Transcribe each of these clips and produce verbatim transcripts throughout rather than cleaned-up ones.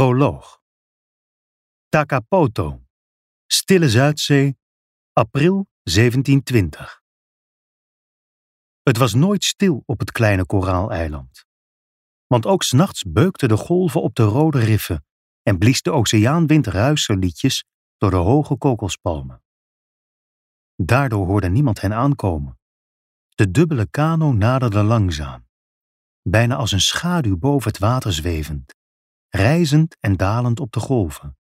Proloog. Takapoto, Stille Zuidzee, april zeventientwintig. Het was nooit stil op het kleine koraaleiland. Want ook 's nachts beukten de golven op de rode riffen en blies de oceaanwind ruiserliedjes door de hoge kokospalmen. Daardoor hoorde niemand hen aankomen. De dubbele kano naderde langzaam, bijna als een schaduw boven het water zwevend, rijzend en dalend op de golven.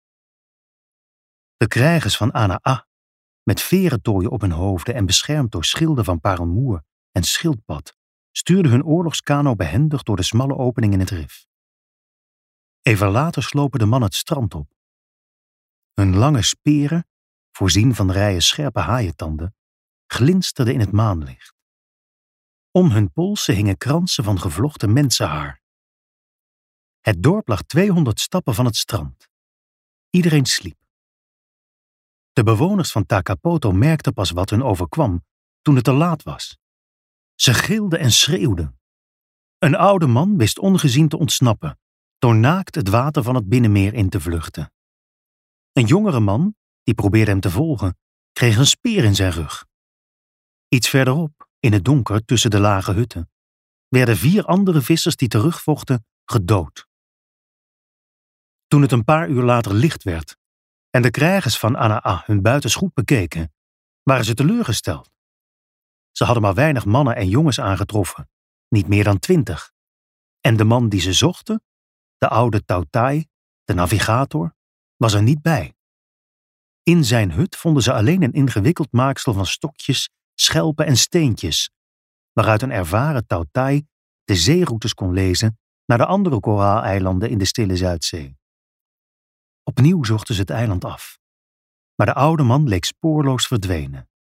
De krijgers van Ana'a, met verentooien op hun hoofden en beschermd door schilden van parelmoer en schildpad, stuurden hun oorlogskano behendig door de smalle opening in het rif. Even later slopen de mannen het strand op. Hun lange speren, voorzien van rijen scherpe haaientanden, glinsterden in het maanlicht. Om hun polsen hingen kransen van gevlochten mensenhaar. Het dorp lag tweehonderd stappen van het strand. Iedereen sliep. De bewoners van Takapoto merkten pas wat hun overkwam toen het te laat was. Ze gilden en schreeuwden. Een oude man wist ongezien te ontsnappen, door naakt het water van het binnenmeer in te vluchten. Een jongere man, die probeerde hem te volgen, kreeg een speer in zijn rug. Iets verderop, in het donker tussen de lage hutten, werden vier andere vissers die terugvochten gedood. Toen het een paar uur later licht werd en de krijgers van Ana'a hun buitens goed bekeken, waren ze teleurgesteld. Ze hadden maar weinig mannen en jongens aangetroffen, niet meer dan twintig. En de man die ze zochten, de oude Tautai, de navigator, was er niet bij. In zijn hut vonden ze alleen een ingewikkeld maaksel van stokjes, schelpen en steentjes, waaruit een ervaren Tautai de zeeroutes kon lezen naar de andere koraaleilanden in de Stille Zuidzee. Opnieuw zochten ze het eiland af, maar de oude man leek spoorloos verdwenen.